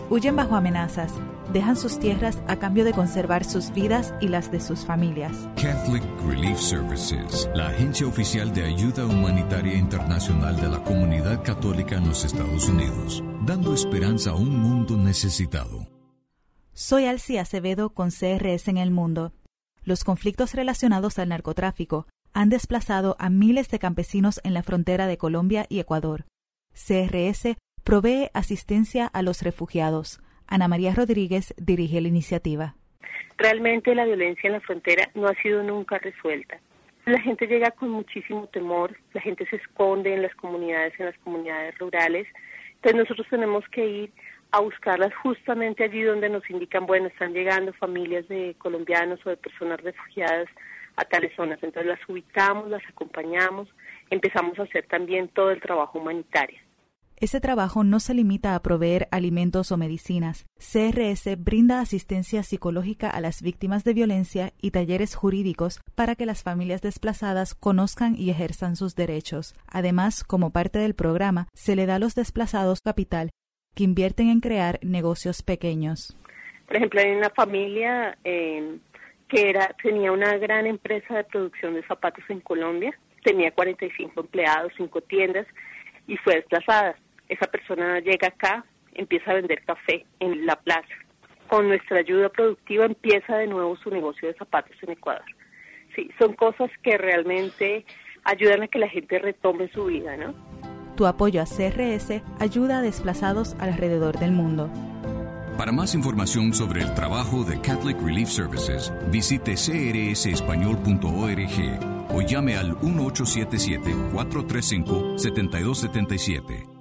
huyen bajo amenazas, dejan sus tierras a cambio de conservar sus vidas y las de sus familias. Catholic Relief Services, la agencia oficial de ayuda humanitaria internacional de la comunidad católica en los Estados Unidos, dando esperanza a un mundo necesitado. Soy Alci Acevedo con CRS en el mundo. Los conflictos relacionados al narcotráfico han desplazado a miles de campesinos en la frontera de Colombia y Ecuador. CRS provee asistencia a los refugiados. Ana María Rodríguez dirige la iniciativa. Realmente la violencia en la frontera no ha sido nunca resuelta. La gente llega con muchísimo temor, la gente se esconde en las comunidades rurales. Entonces nosotros tenemos que ir a buscarlas justamente allí donde nos indican, bueno, están llegando familias de colombianos o de personas refugiadas a tales zonas. Entonces las ubicamos, las acompañamos, empezamos a hacer también todo el trabajo humanitario. Ese trabajo no se limita a proveer alimentos o medicinas. CRS brinda asistencia psicológica a las víctimas de violencia y talleres jurídicos para que las familias desplazadas conozcan y ejerzan sus derechos. Además, como parte del programa, se le da a los desplazados capital que invierten en crear negocios pequeños. Por ejemplo, hay una familia que tenía una gran empresa de producción de zapatos en Colombia, tenía 45 empleados, 5 tiendas y fue desplazada. Esa persona llega acá, empieza a vender café en la plaza. Con nuestra ayuda productiva empieza de nuevo su negocio de zapatos en Ecuador. Sí, son cosas que realmente ayudan a que la gente retome su vida, ¿no? Tu apoyo a CRS ayuda a desplazados alrededor del mundo. Para más información sobre el trabajo de Catholic Relief Services, visite crsespañol.org o llame al 1877-435-7277.